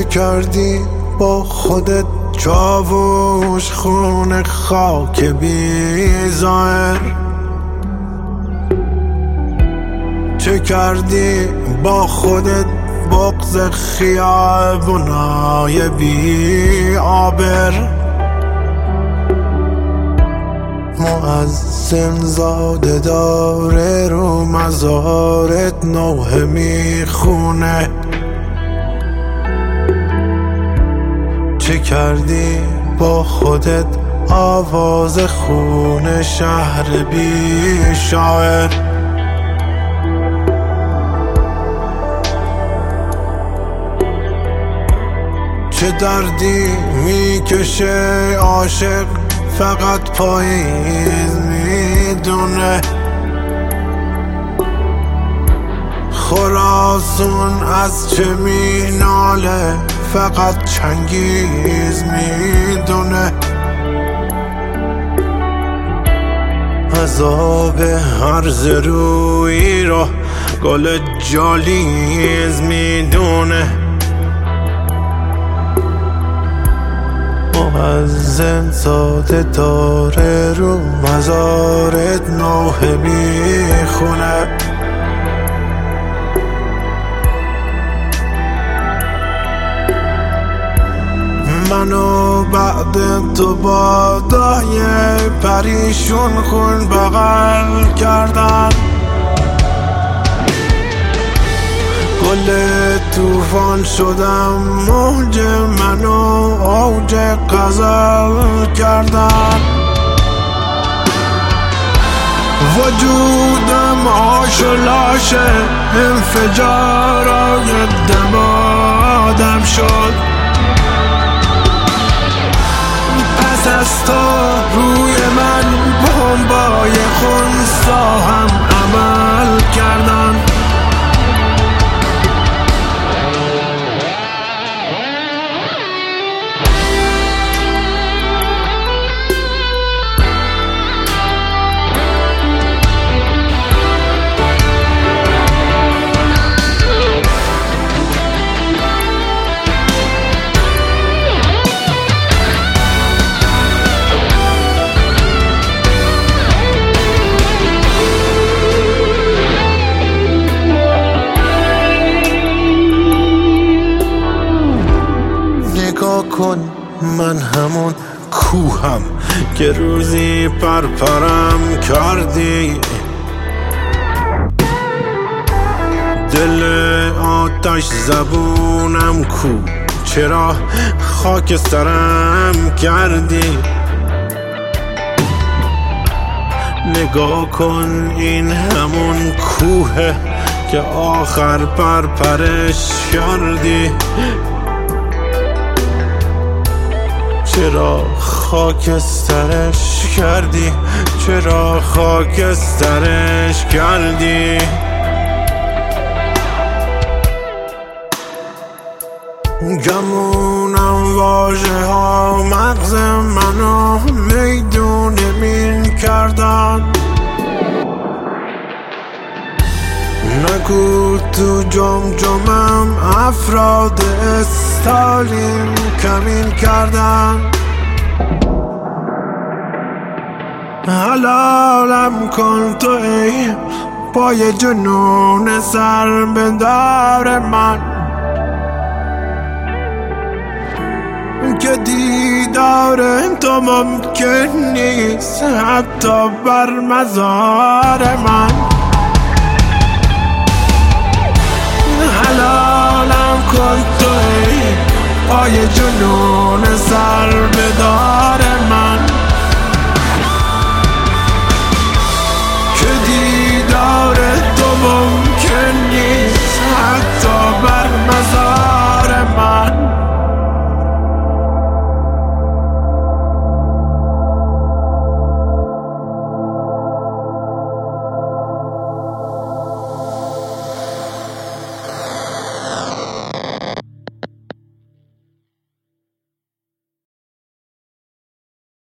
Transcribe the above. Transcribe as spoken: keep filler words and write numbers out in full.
چه کردی با خودت چاووش خون خاک بی‌ظاهر؟ چه کردی با خودت بغض خیابونای بی آبر؟ مؤذن زاده داره رو مزارت نوحه میخونه. چه کردی با خودت آواز خون شهر بی شاعر؟ چه دردی میکشه عاشق فقط پاییز میدونه؟ خراسون از چه میناله فقط چنگیز میدونه؟ عذاب هرز روی رو گل جالیز میدونه. مؤذن ساده داره رو مزارت نوحه میخونه. منو بعد تو با دای پریشون خون بغل کردن. گل توفان شدم موج منو اوج غزل کردن. وجودم آش و لاشه انفجارای دمادم شد. پس از تو روی من بمبای خونسا هم عمل کردن. نگاه کن من همون کوهم که روزی پرپرم کردی. دل آتش زبونم کو چرا خاک سرم کردی؟ نگاه کن این همون کوه که آخر پرپرش کردی. چرا خاکسترش کردی؟ چرا خاکسترش کردی؟ گمونم واژه ها مغز منو میدون مین کردن. نگو تو جمجمم افراد استالین کمین کردن. حلالم کن تو ای پای جنون سر بدار من که دیدار تو ممکن نیست حتی بر مزار من. حلالم کن تو ای پای جنون